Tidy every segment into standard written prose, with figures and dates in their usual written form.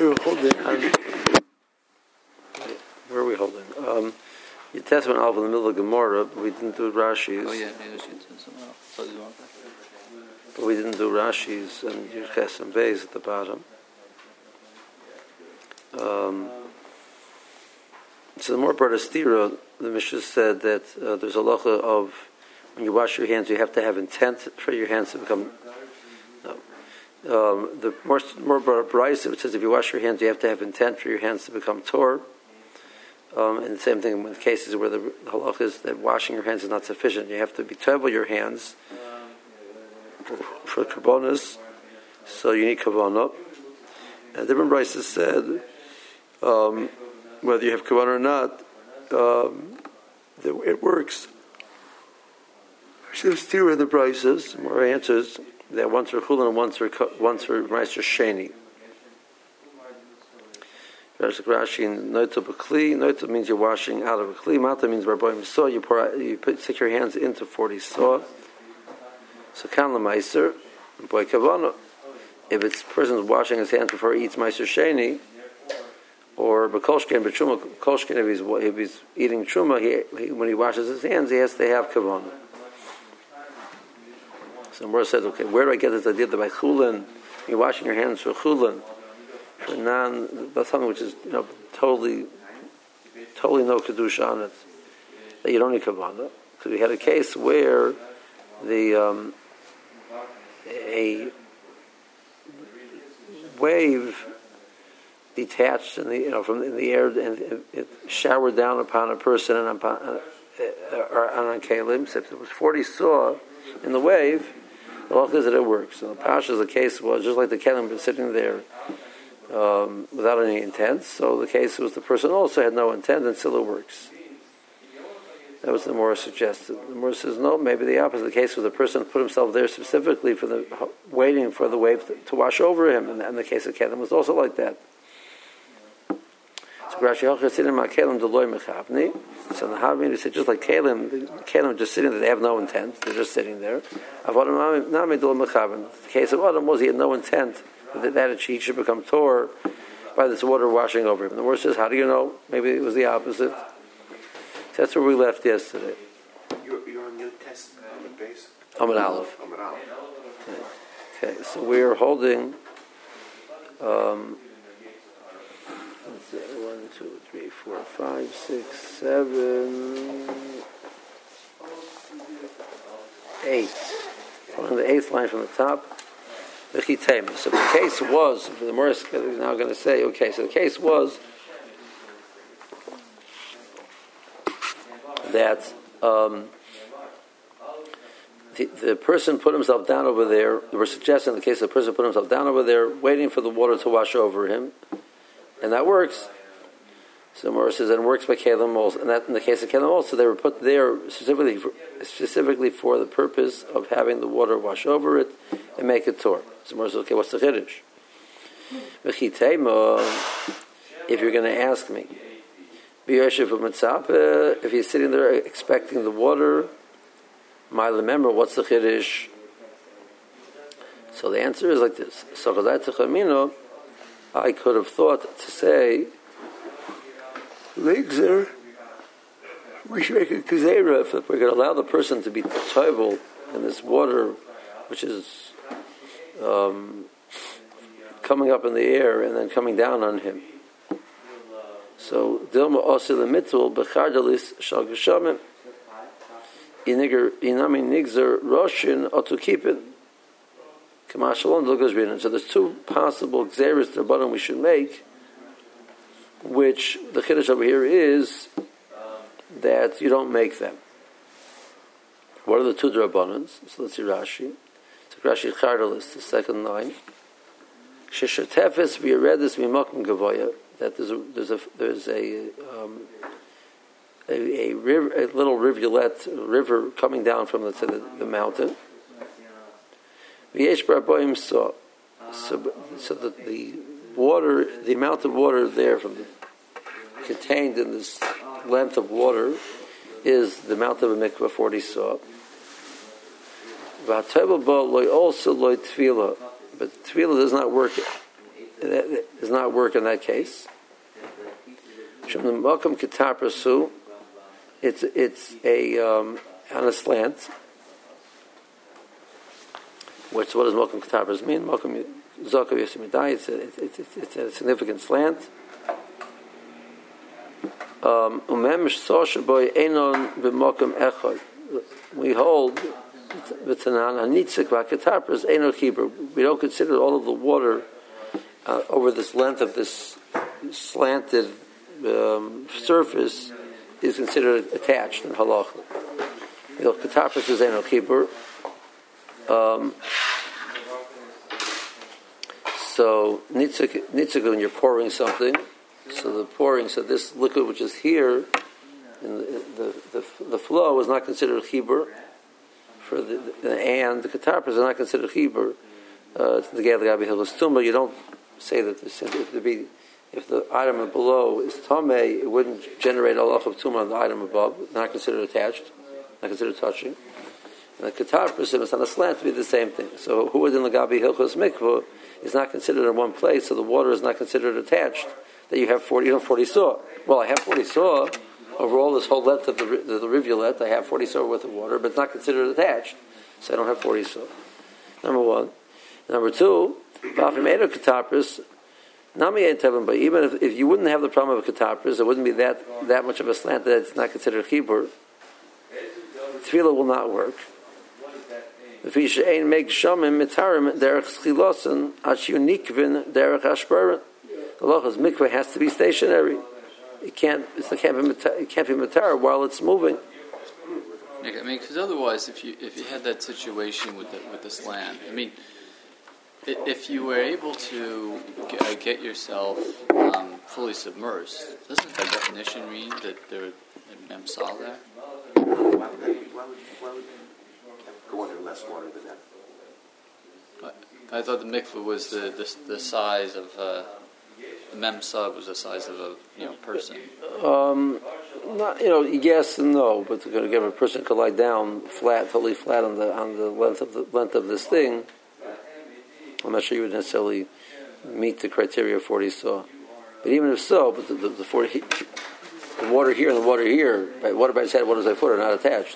We're holding on. Where are we holding? You test one alpha in the middle of Gemara, but we didn't do Rashi's. Oh yeah, maybe we should do something else. But we didn't do Rashi's and Yurches and Beis at the bottom. So the more part of Stira, the Mishnah said that there's a halacha of when you wash your hands, you have to have intent for your hands to become. No. The more part of Brisa, it says if you wash your hands, you have to have intent for your hands to become tor. And the same thing with cases where the halacha is that washing your hands is not sufficient. You have to be tevel your hands for karbonos, so you need kavanah. And different Brises said whether you have kavanah or not, it works. There's two in the Brises. More answers that once for chulin and once for Meister Sheni. Rashi in Noita B'Kli. Noita means you're washing out of a Kli. Mata means Barboim Saw. You stick your hands into 40 saw. So Kan L'Meiser, Boy Kavana. If it's person's washing his hands before he eats Meiser Sheni, or B'Kolshkin, B'Truma, Kolshkin, if he's eating Truma, when he washes his hands, he has to have Kavana. So Mor said, okay, where do I get this idea that by Chulin, you're washing your hands for Chulin, for that's something which is totally no kedusha on it, that you don't need kavanah. Because we had a case where the a wave detached in the air and it showered down upon a person and on kalim. So if there was 40 saw in the wave, the law is that it works. So the pasha's the case was just like the kalim was sitting there. Without any intent, so the case was the person also had no intent and still it works. That was the more suggested. The more says no, maybe the opposite. The case was the person put himself there specifically for waiting for the wave to wash over him, and the case of Kelim was also like that. So Rashi so the Havim said just like Kelim just sitting there, they have no intent, they're just sitting there. The case of Adam was he had no intent that he should become tor by this water washing over him. The word says, how do you know? Maybe it was the opposite. So that's where we left yesterday. You're on your test on the base? Amud Aleph. Okay, so we are holding 1, 2, 3, 4, 5, 6, 7, 8. Holding the 8th line from the top. So the case was, the Morris is now going to say, okay, so the case was that the person put himself down over there. We're suggesting the case the person put himself down over there, waiting for the water to wash over him, and that works. So Morris says, and it works by Kalim also, and that in the case of Kalim also, they were put there specifically for the purpose of having the water wash over it and make it tor. So Morris says, okay, what's the chiddush? If you're going to ask me, if he's sitting there expecting the water, remember what's the chiddush? So the answer is like this. I could have thought to say, we should make a kuzera if we're going to allow the person to be toivel in this water, which is coming up in the air and then coming down on him. So Dilma Osil Mitzvah Bechardalis Shal Geshamim Inami Nigzer Roshin Otukipin Kamashalon Dulgazrin. So there's two possible xeris to bottom we should make, which the chiddush over here is that you don't make them. What are the two drabbanans? So let's see Rashi. So Rashi Chardalis, the second line. Sheshatefes v'yeredis mimakim gavoya. That there's a river, a little river coming down from the mountain. V'yesh barboim saw. So the water, the amount of water there contained in this length of water is the amount of a mikvah 40 saw. But tefillah does not work that does not work in that case. Shem the Malkum Ketar Prasu, it's a on a slant. What does Malkum Ketar Prasu mean? Malkum Zakav Yosimidai. It's a significant slant. We hold we don't consider all of the water over this length of this slanted surface is considered attached in halacha. Ketapris is Eino Chibur. So nitzik when you're pouring something, so this liquid which is here in the flow is not considered chibur. For and the ketapris is not considered chibur. The Gabi Hilchos Tumah. You don't say that if the item below is tamei, it wouldn't generate a halach of tumah on the item above. Not considered attached, not considered touching. And the ketapris, if it's on a slant, to be the same thing. So who is in the Gabi Hilchos Mikvah is not considered in one place, so the water is not considered attached. That you have 40 saw. Well, I have 40 saw over all this whole length of the rivulet. I have 40 saw worth of water, but it's not considered attached, so I don't have 40 saw. Number one. Number two, but even if you wouldn't have the problem of a ketapris, it wouldn't be that much of a slant that it's not considered chibur. Tefillah will not work. The mikveh has to be stationary. It can't be matar while it's moving. I mean, because otherwise, if you had that situation with the slant, I mean, if you were able to get yourself fully submersed, doesn't by definition mean that there would be memsal there? Why would go under less water than that? I thought the mikveh was the size of the memsa was the size of a person. Not yes and no, but again, a person could lie down totally flat on the length of this thing. I'm not sure you would necessarily meet the criteria of 40 saw. But even if so, but the 40, the water here and the water here, water by his head, water by his foot are not attached.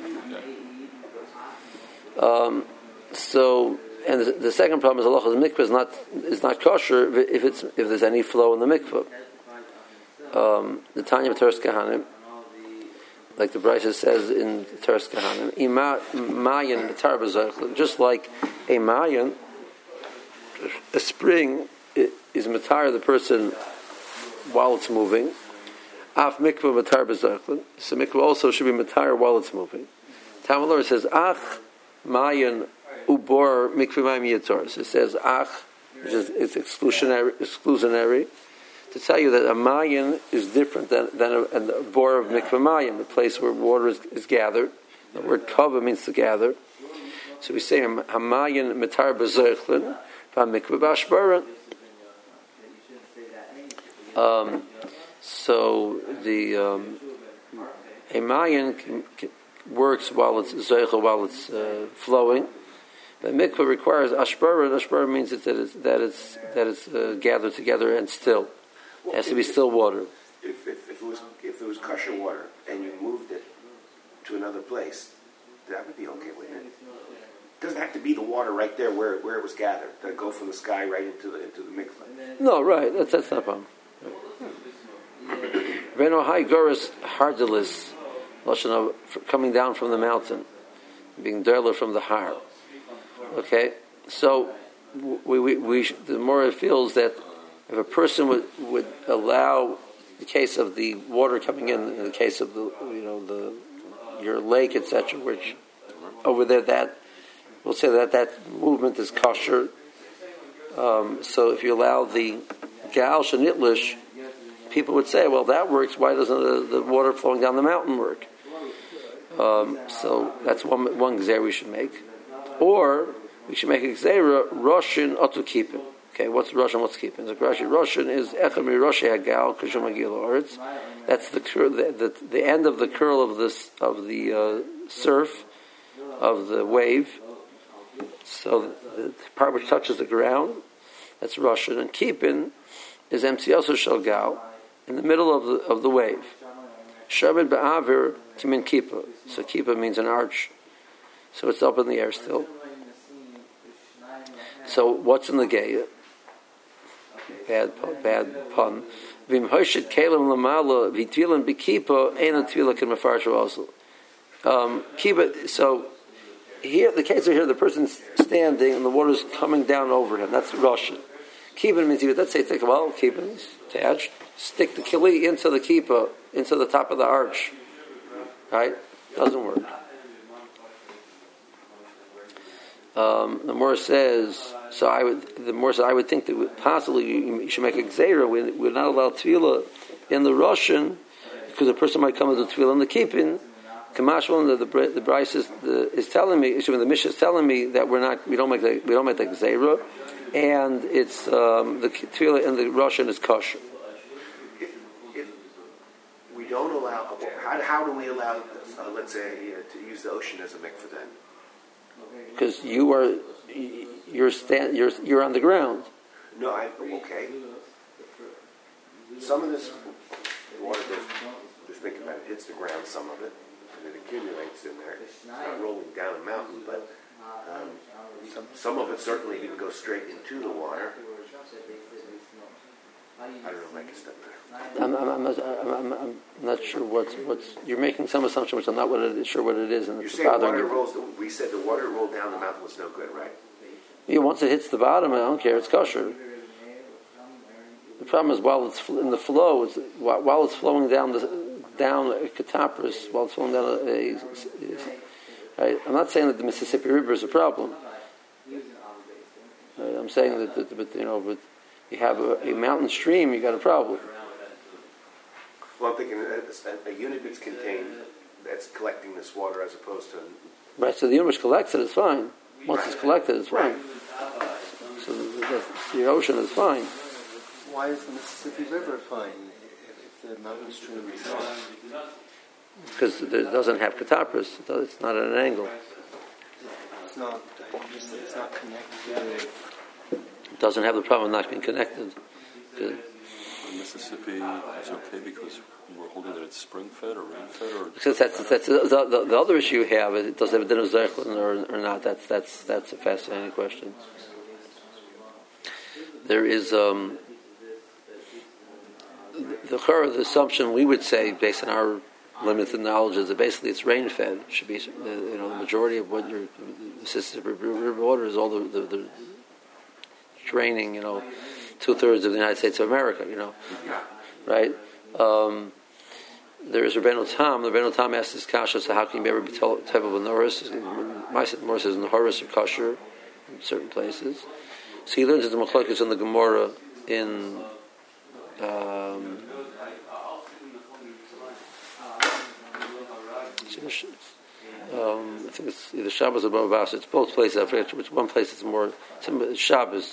So, and the second problem is halacha's mikveh is not kosher if there's any flow in the mikveh. The Tanya of Teres Kahanim, like the Brisa says in Teres Kahanim, mayan mitar b'zaychel, just like a mayan, a spring is matar the person while it's moving. Af mikveh matar b'zaychel, so mikveh also should be matar while it's moving. Tamalor says ach mayan ubor mikveh mayim yitzor. So it says ach, which is it's exclusionary. To tell you that a mayan is different than a bor of mikveh mayim, the place where water is gathered. The word kava means to gather. So we say hamayan mitar b'zaychlin, v'hamikveh b'ashbaran. So the a mayan works while it's zaychel, while it's flowing. But mikveh requires ashbaran. Ashbaran means that it's gathered together and still. It has to be still water. If it was kosher water and you moved it to another place, that would be okay, wouldn't it? It doesn't have to be the water right there where it was gathered. Does it go from the sky right into the mikveh? No, right. That's not a problem. Reno high goris hardelis, coming down from the mountain, being derler from the har. Okay, so we the more it feels that if a person would allow the case of the water coming in the case of your lake, etc., which over there that we'll say that movement is kosher. So if you allow the gal shenitlish, people would say, well, that works. Why doesn't the water flowing down the mountain work? So that's one gzeira we should make, or we should make a gzeira roshin otu kipin. Okay, what's Roshan? What's keeping? The Roshan is Echami Roshi Hagal Kishumagil Oritz. That's the end of the curl of the surf of the wave. So the part which touches the ground, That's Russian. And Kipin is Emtziaso Shalgal, in the middle of the wave. Shabbat Ba'avir Timin Kippah. So Kippah means an arch. So it's up in the air still. So what's in the Geya? Bad pun. Vim Hoshit Kalim Lamala Vitvilan Bikipa Aina Tvila Can Mefarshu also. Kippah. So here, the case over here, the person's standing and the water's coming down over him. That's Russian. Kippah means let's say Kippah is attached. Stick the kili into the kippah, into the top of the arch. Right? Doesn't work. The Morah says, I would think that possibly you should make a gzeira. We're not allowed tefillah in the Russian because a person might come with a tefillah in the kippin. Kamashal, the Bryce is telling me, the Mishnah is telling me that we don't make the gzeira, and it's the tefillah in the Russian is kosher. If we don't allow, how do we allow, let's say, to use the ocean as a mikveh then? Because you're on the ground. No, okay. Some of this water just think about it, hits the ground, some of it, and it accumulates in there. It's not rolling down a mountain, but some of it certainly didn't go straight into the water. I don't know, make a step there. I'm not sure what's you're making some assumption which I'm not sure what it is, and it's bothering you. We said the water rolled down the mountain was no good, right? Yeah, once it hits the bottom, I don't care. It's kosher. The problem is while it's in the flow, while it's flowing down a Katapris, while it's flowing down right? I'm not saying that the Mississippi River is a problem. Right? I'm saying that but you have a mountain stream, you got a problem. Well, I'm thinking a unit that's contained, that's collecting this water as opposed to... Right, so the unit which collects it is fine. Once it's collected, it's fine. So the ocean is fine. Why is the Mississippi River fine if the mountain stream is not? Because it doesn't have catapris. It's not at an angle. It's not connected. It doesn't have the problem of not being connected. Mississippi is okay because we're holding that it's spring-fed or rain-fed, or because that's the other issue you have. It does have a dinner zeichlin or not. That's a fascinating question. There is the assumption we would say based on our limited knowledge is that basically it's rain-fed. It should be the majority of what your Mississippi River water is all the draining 2/3 of the United States of America, right? There is Rabbeinu Tam. The Rabbeinu Tam asked this kasha, so how can you ever be told type of a Norris? More says Noris are kosher in certain places. So he learns that the Machlokes in the Gemara in I think it's either Shabbos or Bava Basra. It's both places. I forget which one place is more. It's Shabbos.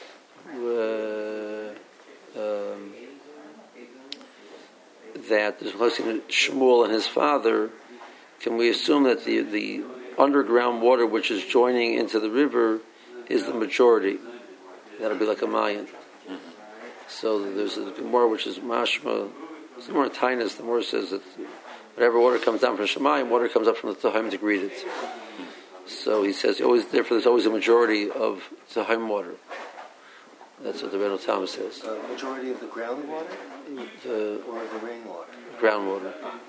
That there's Shmuel and his father. Can we assume that the underground water which is joining into the river is the majority? That'll be like a Mayan. So there's a Gemara which is mashma. It's more in Tainus. The Gemara says that whatever water comes down from Shemayim, water comes up from the Tehom to greet it. So he says there's always a majority of Tehom water. That's what the Rebbeinu Tam says. Majority of the groundwater or the rainwater? Groundwater.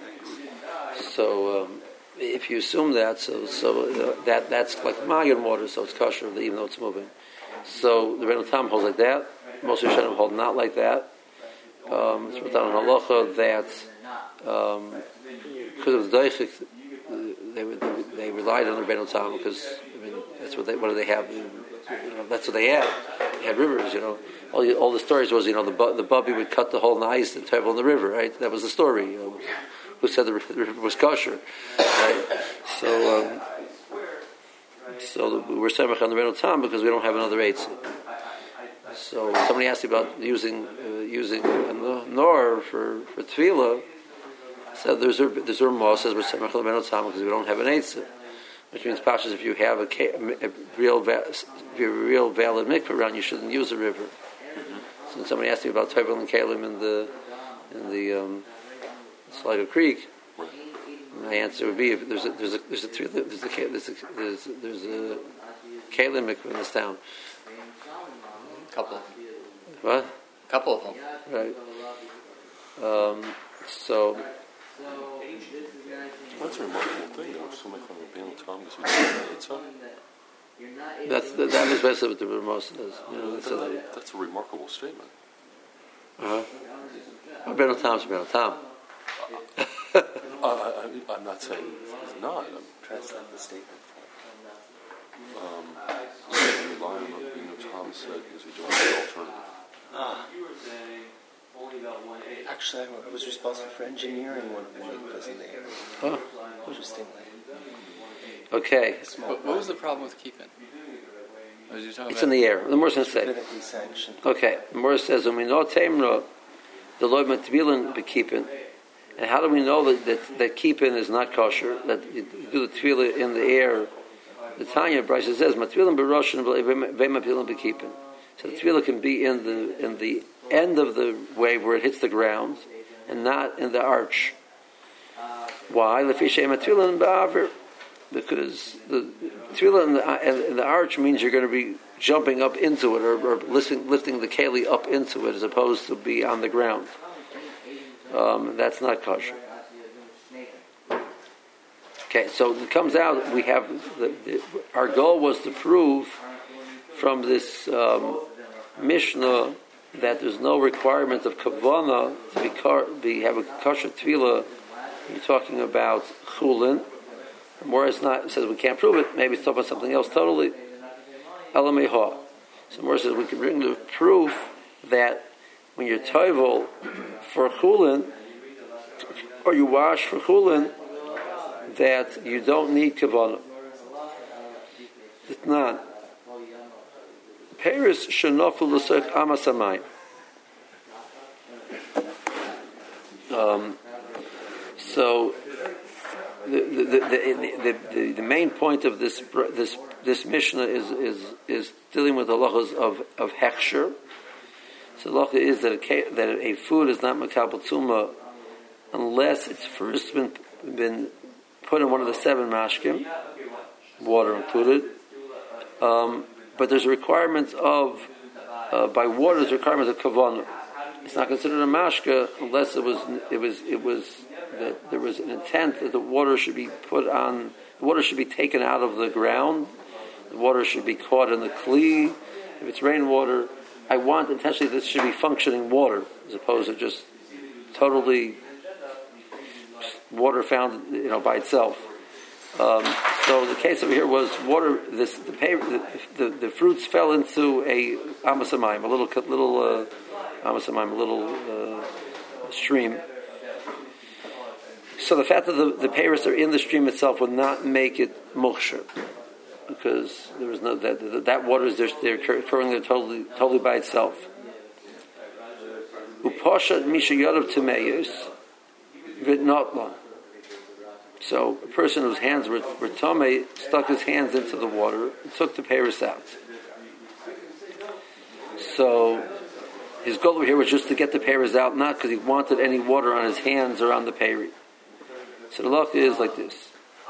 So if you assume that, that's like Mayan water, so it's kosher even though it's moving. So the Rebbeinu Tam holds like that. Most of the Rishonim hold not like that. It's written on halacha that because of the Deichik, they relied on the Rebbeinu Tam because that's what do they have? That's what they had. They had rivers, All the stories was, the Bubby would cut the hole in the ice and travel in the river, right? That was the story. Who said the river was kosher, right? So we're semach on the Rebbeinu Tam because we don't have another eitz. So somebody asked me about using a nor for tefillah. So there's Ramah says we're semach on the Rebbeinu Tam because we don't have an eitz. which means pashas if you have a real valid mikveh around, you shouldn't use a river. So when somebody asked me about Tovel and Kalim in the Sligo Creek, my answer would be if there's a Kalim mikveh in this town. Couple. What? Couple of them. Right. So. That's a remarkable thing, though. Somebody from Rabbeinu Tam is That is basically what the Ramos is. That's a remarkable statement. Rabbeinu Tam is Rabbeinu Tam. I'm not saying it's not. I'm Translate the statement. relying on what Rabbeinu Tam said because he don't have the alternative. Actually, I was responsible for engineering one of the mikvahs in the area. Oh. Interestingly. Okay. What was the problem with keeping? It's in the air. The Morris says. Rabbinically sanctioned. Okay. The Morris says, "When we know Tamra, the Lord Matvilin be keeping." And how do we know that keeping is not kosher? That you do the tefillah in the air. The Tanya Bryce says, "Matvilin beroshin v'matvilin be keeping." So the tefillah can be in the end of the wave where it hits the ground, and not in the arch. Why? Because the tefillah in the arch means you're going to be jumping up into it or lifting the keli up into it as opposed to be on the ground. That's not kosher. Okay, so it comes out we have our goal was to prove from this Mishnah that there's no requirement of kavana to have a kosher tefillah. You're talking about chulin. Morris says we can't prove it. Maybe it's talking about something else totally. Elameha. So Morris says we can bring the proof that when you're toivel for chulin or you wash for chulin, that you don't need kavana. It's not. Paris shenofel l'sech amasamayim. So the main point of this Mishnah is dealing with the halachos of hechsher. So the halacha is that a food is not makabel tumah unless it's first been put in one of the 7 mashkim, water included. But there's a requirement of by water. There's a requirement of kavanah. It's not considered a mashka unless it was that there was an intent that the water should be taken out of the ground. The water should be caught in the kli. If it's rainwater, I want intentionally this should be functioning water as opposed to just totally water found by itself. So the case over here was water. The fruits fell into a amasamayim, a little amasamayim, a little stream. So the fact that the peiros are in the stream itself would not make it muksher, because there was no that water is they're occurring there totally by itself. Upashat misha yadav tameyus v'notlan. So a person whose hands were tamei stuck his hands into the water and took the peiros out. So his goal over here was just to get the peiros out, not because he wanted any water on his hands or on the peri. So the halacha is like this: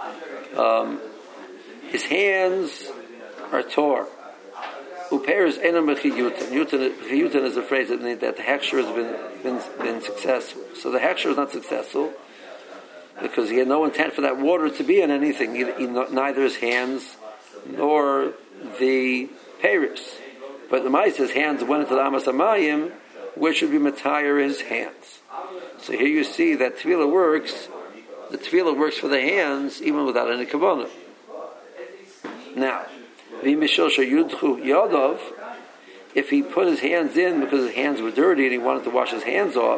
his hands are tore. Upeiros enam b'chiyutin. Chiyutin is a phrase that the hechsher has been successful. So the hechsher is not successful because he had no intent for that water to be in anything, neither his hands nor the peiros. But the Ma'ase's hands went into the Amas Hamayim, which would be Matayir his hands. So here you see that Tefillah works. The Tefillah works for the hands even without any kavanah. Now, if he put his hands in because his hands were dirty and he wanted to wash his hands off,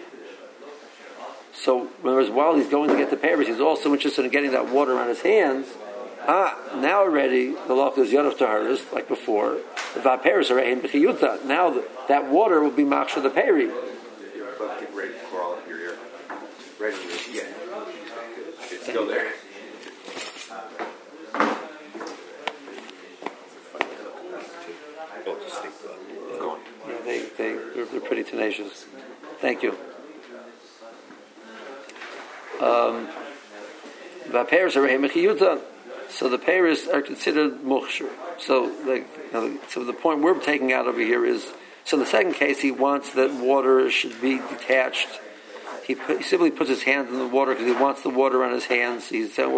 so while he's going to get the peiros, he's also interested in getting that water on his hands. Now already the law is yadav taharis, like before. The peiros are in b'chiyuta. Now that water will be maksha the peri. Get ready to crawl up your ear. Ready to, yeah. It's still there. Gone. Yeah, they're pretty tenacious. Thank you. So the peiros are considered mukhshur. So the point we're taking out over here is, so in the second case he wants that water should be detached. He simply puts his hand in the water because he wants the water on his hands. He's saying,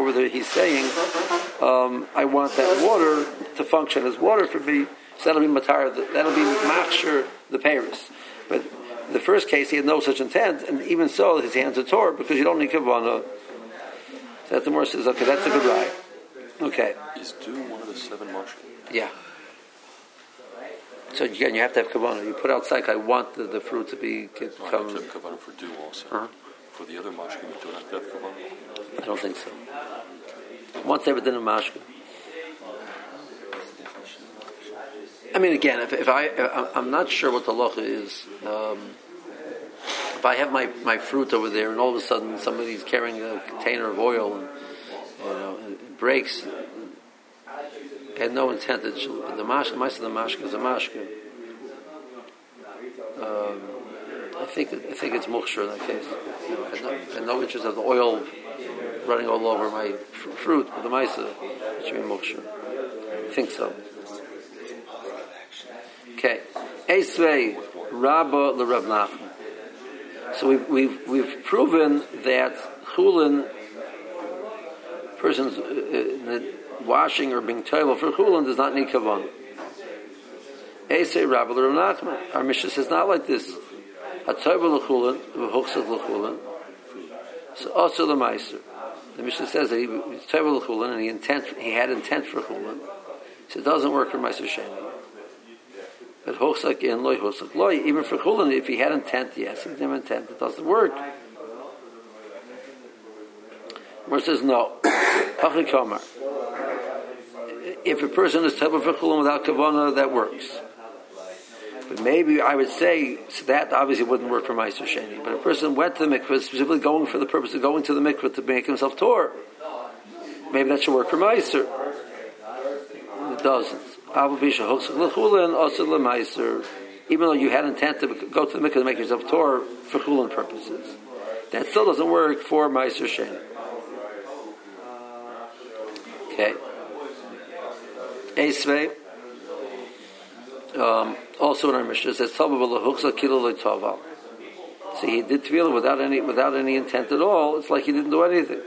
I want that water to function as water for me. So that'll be matar. That'll be machshir the peiros. But the first case he had no such intent, and even so his hands are tore because you don't need kavanah. So that's the more says, okay, that's a good ride. Okay. Is dew one of the 7 mashkin? Yeah. So again, you have to have kavanah. You put outside, I want the fruit to be I have to have kavanah for dew also. Uh-huh. For the other mashkin, you don't have to have kavanah? I don't think so. Once they were done in mashkin. I mean, again, I'm not sure what the halacha is. If I have my fruit over there, and all of a sudden somebody's carrying a container of oil, and it breaks, I had no intent that the mashka is a mashka. I think it's mukhshur in that case. I had no interest of the oil running all over my fruit, but the maisa, it should be mukhshur. I think so. Okay, Esvei Rabba LeRav Nachman. So we've proven that chulin, person's washing or being toivel for chulin does not need kavanah. Esvei Rabba LeRav Nachman. Our Mishnah says not like this. HaToivel l'chulin v'hochsach l'chulin. So also the meiser. The Mishnah says that he was toivel l'chulin and he had intent for chulin. So it doesn't work for meiser sheni. But hochsak in loy, hochsak loy. Even for chulin, if he had intent, yes, he didn't have intent. It doesn't work. Where it says no. If a person is table for chulin without kavanah, that works. But maybe I would say so that obviously wouldn't work for meiser sheni. But a person went to the mikveh specifically going for the purpose of going to the mikveh to make himself tor. Maybe that should work for meiser. It doesn't. Even though you had intent to go to the mikveh to make yourself tor for chulin purposes, that still doesn't work for meiser sheni. Okay. Esvei. Also in our Mishnah it says so he did tefillah without any intent at all. It's like he didn't do anything.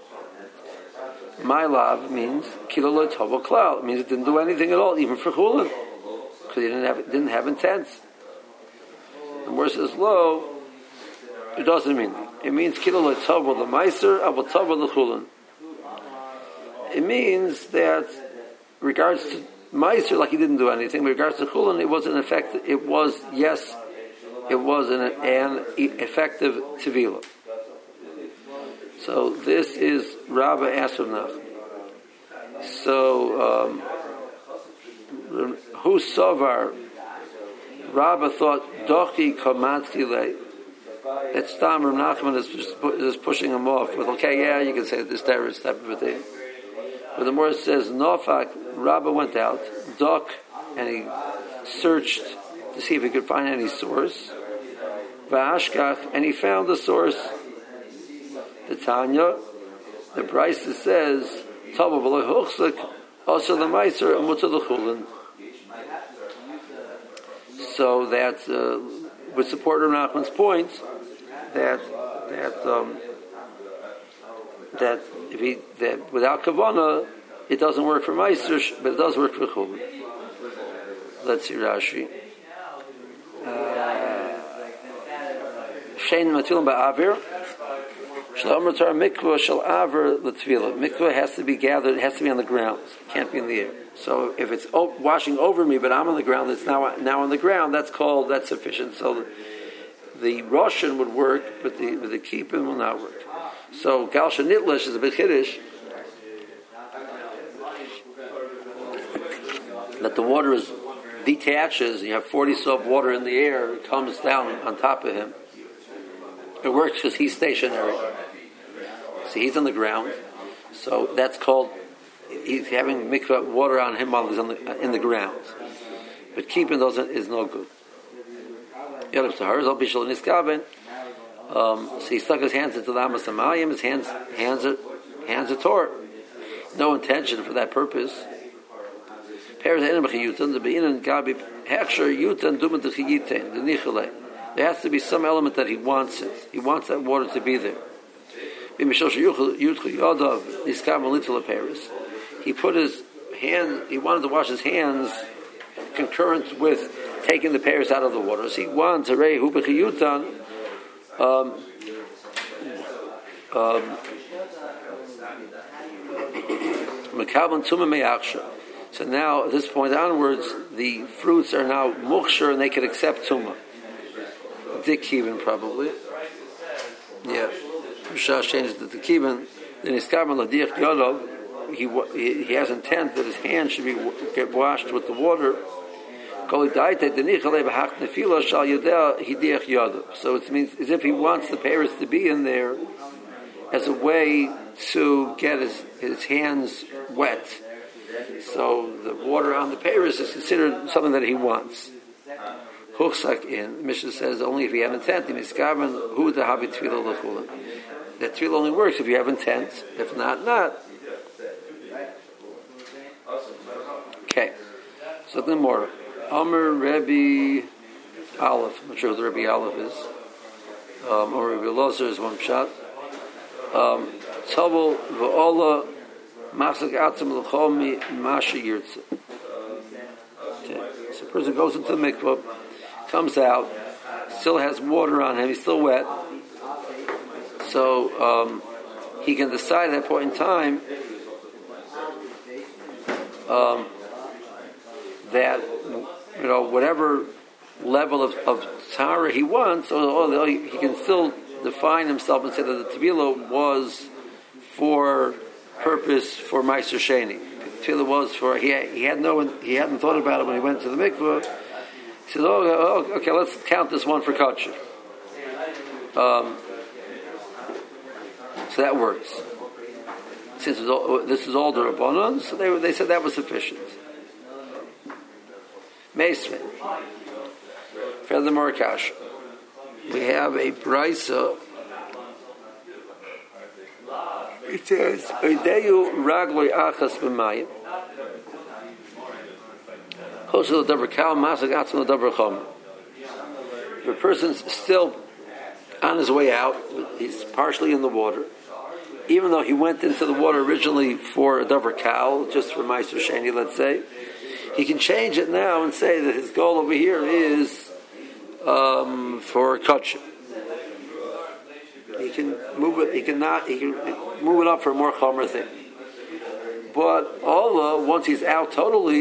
My love means kilo lo tova klal. It means it didn't do anything at all, even for chulin, because he didn't have intent. And where it says lo, it doesn't mean that. It means kilo lo tova the meiser, avol tova the chulin. It means that regards to meiser, like he didn't do anything. With regards to chulin, it was an effect. It was an effective tevilah. So this is Rabba Asrav Nachman. So who savar? Rabba thought Dochi Komansky lay. That Stam Rav Nachman is pushing him off with you can say this terrorist type of a thing. But the more it says Nofak, Rabba went out, Dok, and he searched to see if he could find any source. Va'ashkach, and he found the source. The Tanya, the Brisa says, Tava v'lo hochsek, also the Meiser, and Mutzah l'chulin. So that would support Rav Nachman's point that without kavanah it doesn't work for Meiser, but it does work for chulin. Let's see Rashi. Shein matilim ba'avir. Mikvah has to be gathered, it has to be on the ground. It can't be in the air. So if it's washing over me, but I'm on the ground, it's now on the ground, that's sufficient. So the Roshan would work, but the Kippin will not work. So Gal Shanitlish is a bit Kiddush. That the water detaches, you have 40 soap water in the air, it comes down on top of him. It works because he's stationary. So he's on the ground. So that's called, he's having mikvah water on him while he's in the ground. but keeping is no good. So he stuck his hands into the Amas Amayim, his hands are tore. No intention for that purpose. There has to be some element that he wants it. He wants that water to be there. He put his hand, he wanted to wash his hands concurrent with taking the pears out of the water. So he wants a rei hubechiyutan. So now, at this point onwards, the fruits are now muksher and they can accept tumah. Dick Kevin probably. Yeah. Rishash changes to Kevin. Then he's kamen ladich yodov. He has intent that his hand should get washed with the water. So it means as if he wants the pears to be in there as a way to get his hands wet. So the water on the pears is considered something that he wants. Huchsak in Mishnah says only if you have intent. That tefillah only works if you have intent. If not, not. Okay. So the more Amr Rebbe Aleph. I'm not sure who the Rebbe Aleph is. Or Rebbe Lozer is one shot. Tabel v'ola machzak atzim l'chomi masha yirtze. Okay. So a person goes into the mikvah, comes out, still has water on him, he's still wet. So he can decide at that point in time that whatever level of tahara he wants, or he can still define himself and say that the tevilah was for purpose for Meiser Sheni. Tevilah was for he hadn't thought about it when he went to the mikvah. He said, okay, let's count this one for kosher. So that works. Since this is all the Rabbanon, so they said that was sufficient. Meisvin. Furthermore, Kash. We have a brisa. It says, "Oideyu ragloi achas b'mayim." Chosel davar kal masag atzma davar chom. If a person's still on his way out, he's partially in the water. Even though he went into the water originally for a davar kal, just for Meiser Sheni, let's say, he can change it now and say that his goal over here is for kosher. He can move it. He can move it up for a more chomer thing. But Allah, once he's out totally,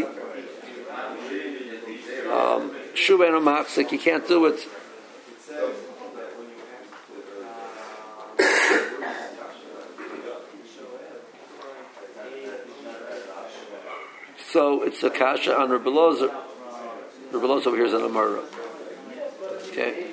shuvenu machzik, he can't do it. So it's a kasha on Rebbe Lozer. Rebbe Lozer over here is an Amara. Okay.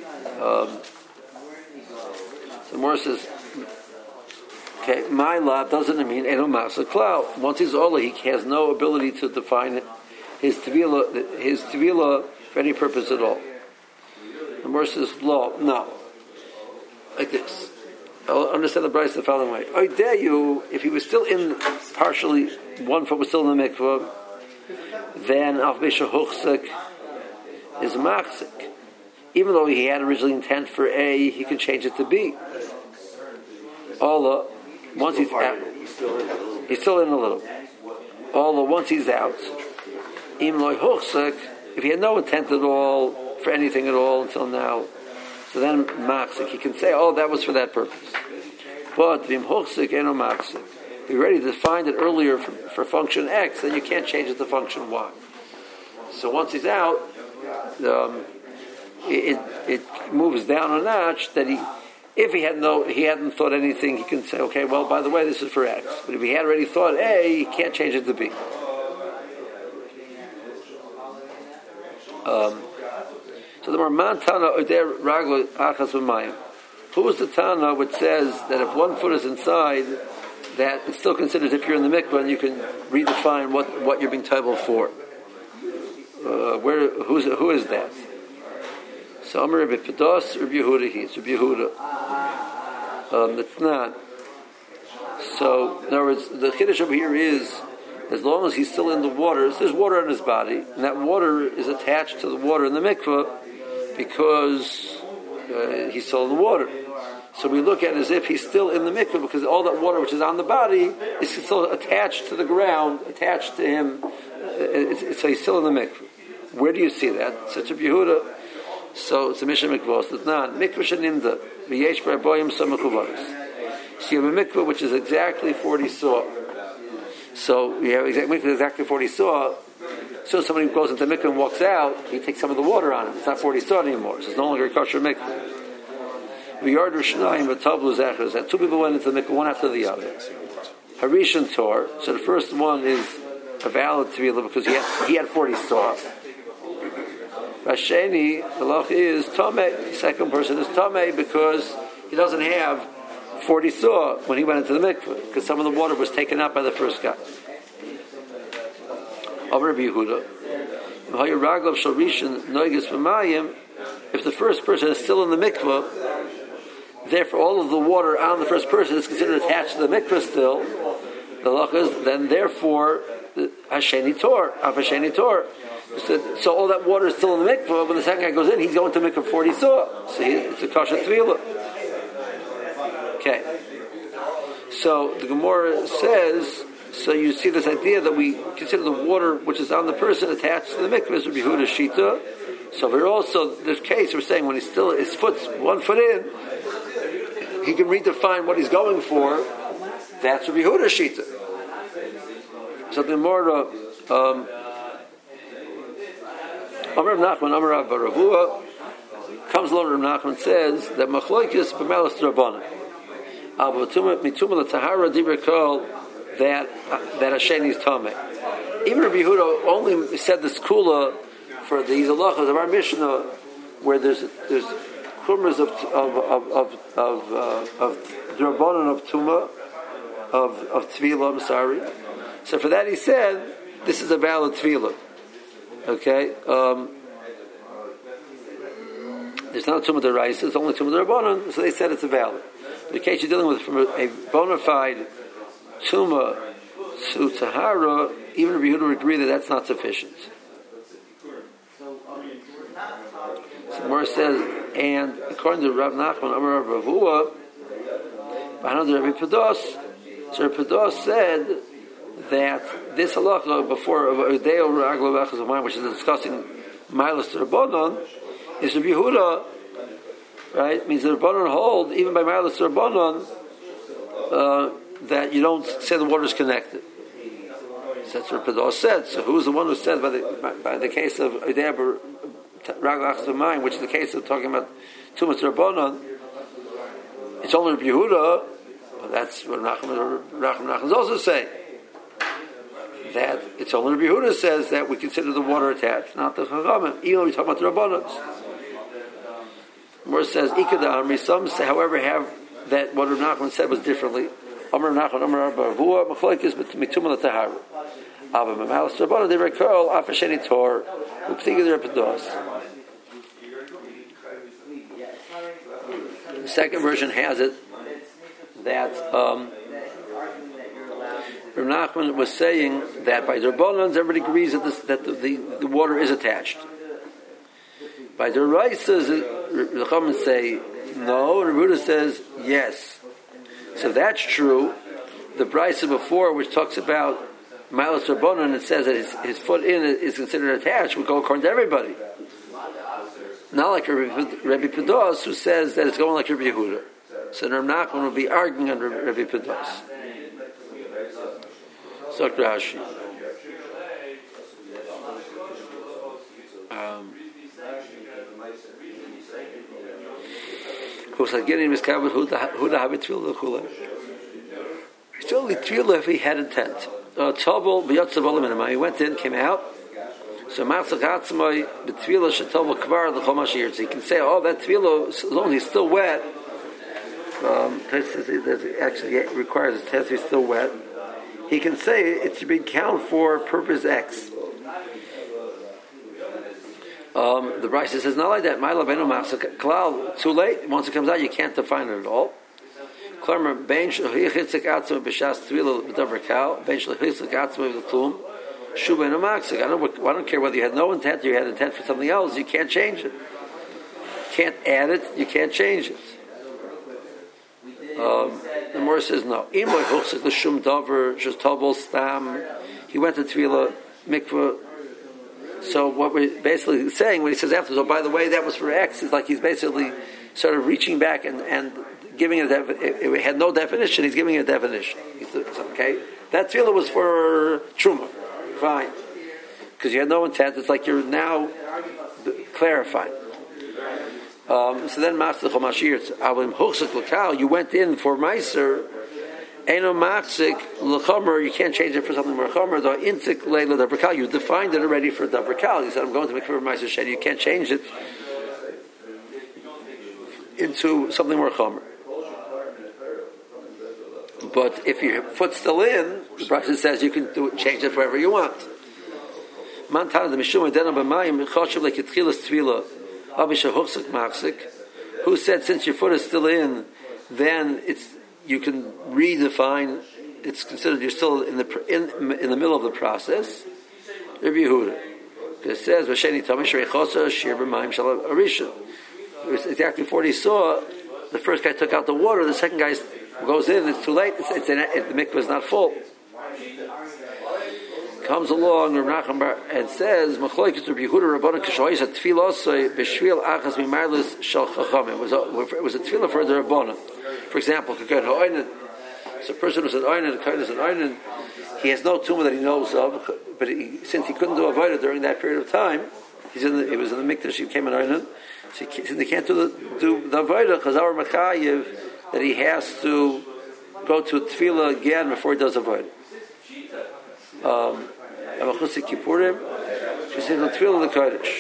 The Gemara says, okay, my law doesn't mean eno masa klal. Once he's ola, he has no ability to define his tevilah for any purpose at all. The Gemara says, law, no. Like this. I'll understand the Bryce the following way. I dare you, if he was still in partially, one foot was still in the mikvah, then Avbesha Huchsik is Machzik. Even though he had originally intent for A, he can change it to B. Allah, once he's out, he's still in a little. Allah, once he's out, even Loi Huchsik, if he had no intent at all for anything at all until now, so then Machzik, he can say, that was for that purpose. But Vim Huchsik eno Machzik. If you already defined it earlier for function X, then you can't change it to function Y. So once he's out, it moves down a notch that if he hadn't thought anything, he can say, okay, well, by the way, this is for X. But if he had already thought A, he can't change it to B. So the Marman Tana Oder Raglo Achas V'Mayim. Who is the Tana which says that if one foot is inside, that it still considers if you're in the mikvah and you can redefine what you're being table for? who is that? So Amar Rabbi Pados, Rabbi Yehuda, it's Rabbi Yehuda. It's not. So, in other words, the Chiddush over here is, as long as he's still in the water, there's water on his body, and that water is attached to the water in the mikveh because he's still in the water. So we look at it as if he's still in the mikveh because all that water which is on the body is still attached to the ground, attached to him. So he's still in the mikveh. Where do you see that? Such a Yehuda. So it's a Mishnah mikvah. It's not mikveh shenimda v'yesh b'arboyim samachuvaris. So you have a mikveh which is exactly 40 saw. So you have exactly 40 saw. So somebody who goes into the mikveh and walks out, he takes some of the water on him. It's not 40 saw anymore. So it's no longer a kosher mikveh. That two people went into the mikveh one after the other. Harishon Tor. So the first one is a valid tevilah because he had 40 saw. Rasheni, the loch is Tomei. The second person is Tomei because he doesn't have 40 saw when he went into the mikveh because some of the water was taken up by the first guy. Rabbi Yehuda. If the first person is still in the mikveh, therefore all of the water on the first person is considered attached to the mikveh still, the loch is, then therefore Hasheni Tor, Hasheni Tor. So all that water is still in the mikveh. When the second guy goes in, he's going to mikveh 40 saw. So it's a kosher tevilah. Okay. So the Gemara says. So you see this idea that we consider the water which is on the person attached to the mikveh as Rabbi Yehuda Shita. So we're also this case we're saying when he's still his foot's 1 foot in, he can redefine what he's going for. That's Rabbi Yehuda Shita. So the Gemara. Amar Nachman, Amar Rabba Ravua comes along. Rav Nachman says that Machloikis b'melas Rabbanan. Alba mituma l'tahara dibrakol that Hasheni's tamei. Even Rabbi Yehuda only said this kula for these halachas of our Mishnah, where there's chumras of Rabbanan of tuma of tevilah. I'm sorry. So for that he said this is a valid tevilah. Okay, there's not a tumah deraisa, it's only tumah derabanan, so they said it's a valid. The case you're dealing with from a bona fide tumah to tahara, even Rabbi Yehuda would agree that that's not sufficient. So Gemara says, and according to Rav Nachman, Amar Rav Ravua, Rabbi Pados, so Rabbi Pados said that this halacha before Udeo Raglo Vechas of mine, which is discussing Milas Rabbanon, is Rabbi Yehuda, right? Means the Rabbanon hold even by Milas Rabbanon that you don't say the water is connected. So that's what Pados said. So who is the one who said by the case of Udeo Raglo Vechas of mine, which is the case of talking about Tumas Rabbanon? It's only Rabbi Yehuda. Well, that's what Nachman is also saying. That it's only Rabbi Yehuda says that we consider the water attached, not the Chachamim, even when we talk about the Rabbanos. More says, Ikada Amri, some say, however, have that what Rav Nachman said was differently. Amr Nachman, Amr Rabba Ravua, Machlokes, Mitumah L'Tahara. Ava Mamalas Rabbanon, they recall, Afasheni Tor, Uptiga the Repados. The second version has it that Rav Nachman was saying that by the Rabbanans everybody agrees that the water is attached. By the Raisas, the Chachamim say no. The Buddha says yes. So if that's true, the Brisa before, which talks about Milas Rabbanan, it says that his foot in is considered attached, would go according to everybody. Not like Rabbi Pados, who says that it's going like Rabbi Yehuda. So Rav Nachman will be arguing on Rabbi Pados. So Rashi. Still the tefillah if he had intent. He went in, came out. So he can say, oh, that tefillah, as long as he's still wet, actually it requires a test, he's still wet. He can say it should be counted for purpose X. The Brisa says not like that. Too late. Once it comes out, you can't define it at all. I don't care whether you had no intent or you had intent for something else. You can't change it. You can't add it. You can't change it. The Morris says no. He went to Tefillah mikveh. So what we're basically saying when he says after, so by the way, that was for X, is like he's basically sort of reaching back and giving it. It had no definition. He's giving it a definition. Okay, that tefillah was for truma, fine, because you had no intent. It's like you're now clarifying. So then, Master Chomashir, Avim Huchzik L'Kal, you went in for Meiser. Eno Machzik L'Chomer, you can't change it for something more Chomer. The Intik Leila Dabrakal, you defined it already for Dabrakal. You said, I'm going to make it for Meiser Shed. You can't change it into something more Chomer. But if your foot's still in, the Brisa says you can change it wherever you want. Mantana the Mishum Adena B'Mayim Choshev Leketchilas Tvila Abisha Huchzik Machzik, who said since your foot is still in, then you can redefine. It's considered you're still in the middle of the process. Rabbi Yehuda, it says Vasheni Tamish Reichosa Shir B'Mayim Shalav Arisha. Exactly before he saw, the first guy took out the water. The second guy goes in. It's too late. The mikveh is not full. Comes along and says, "Machloikes Rabbi Yehuda Rabbanan Kishoyis at Tefillah B'Shvil Achas Mimarlis Shal Chachamim." It was a tefillah for the Rabbanan. For example, so a person who's an Oynen, a Kohen is an Oynen, he has no tumah that he knows of, but since he couldn't do avodah during that period of time, he was in the mikdash. He became an Oynen. So since he can't do the avodah, Chazar Machayev, that he has to go to tefillah again before he does avodah. Amachusik Kippurim, she says the tefillah of the Kodesh.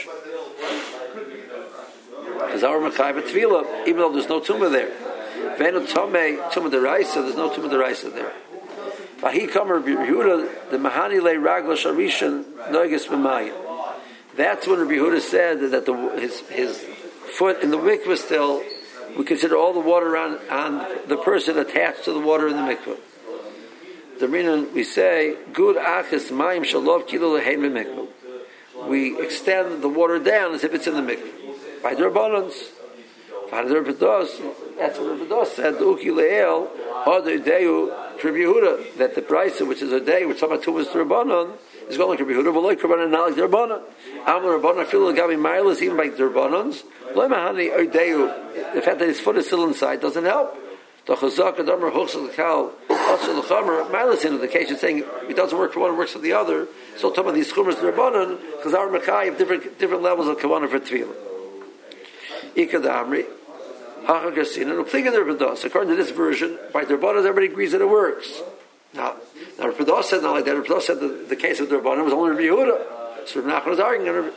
Chazar Machayev at tefillah, even though there's no tumah there. Venu tumah deraisa, there's no tumah deraisa there. Vahi Kamer Rabbi Yehuda, the Mahani le Ragla Sharishan Noiges B'Mayim. That's when Rabbi Yehuda said that his foot in the mikveh still, we consider all the water on the person attached to the water in the mikveh. The Rinan, we say, good achis mayim shalov kilo lehein mikveh. We extend the water down as if it's in the mikveh. By the Rabbanans. That's what Rabbi Dos said, Uki Le'el, Hada Ideu, Rabbi Yehuda, that the Brisa, which is a day, which some tumas to Rabbanon, is going like Rabbi Yehuda, but like Rabbanon, not like the Rabbanon. Amar Rabbanon, feel like Gabi Mailas, even by the Rabbanons. The fact that his foot is still inside doesn't help. The Chazak, Adamar, Huchsel, Kal, also the Chamer, Mailas in the case is saying it doesn't work for one, it works for the other. So some of these Chumers to Rabbanon, because our Mechai have different levels of Kavanah for Tefillah. Ikadamri. According to this version, by the Rabbanan, everybody agrees that it works. Now Rabbi Dos said not like that. Rabbi Dos said the case of the Rabbanan was only Rabbi Yehuda. So Rabbi Nachman was arguing.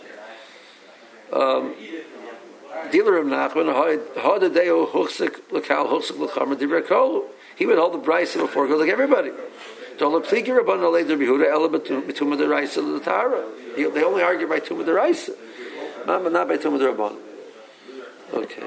Dealer Rabbi Nachman, he would hold the Brisa before it goes like everybody. They only argue by Tumah Deraisa, not by Tumah Derabanan. Okay.